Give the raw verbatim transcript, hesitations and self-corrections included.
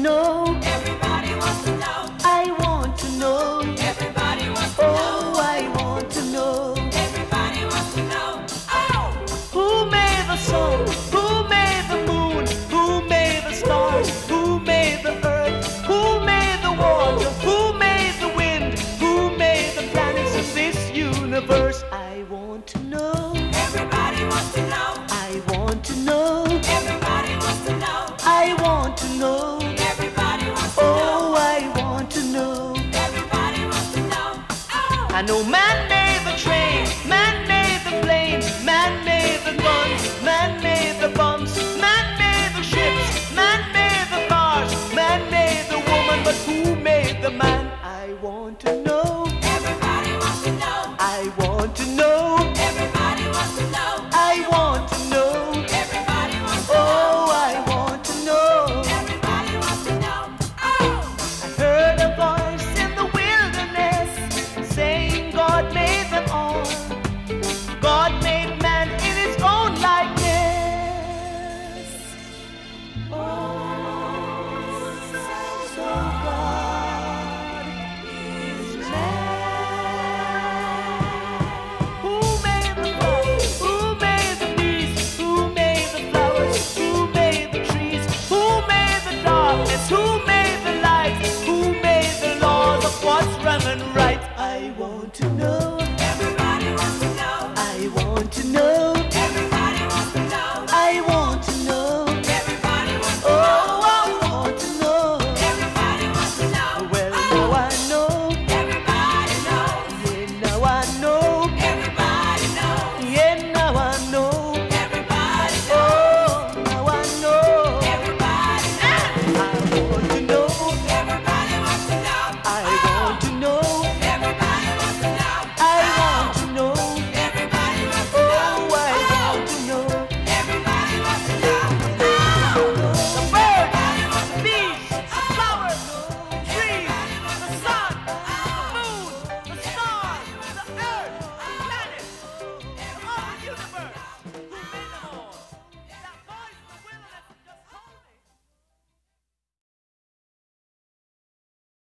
know. Everybody wants to know. I want to know. Everybody wants to Oh, know. I want to know. Everybody wants to know. Oh! Who made the sun? Who made the moon? Who made the stars? Who made the earth? Who made the water? Who made the wind? Who made the planets of this universe? I want to know. Everybody wants to know. I want to know. Everybody wants to know. I want to know. Everybody wants to know. Oh, I want to know. Everybody wants to know. Oh! I know man made the train, man made the plane, man made the guns, man made the bombs, man made the ships, man made the cars, man made the woman, but who made the man? I want to know.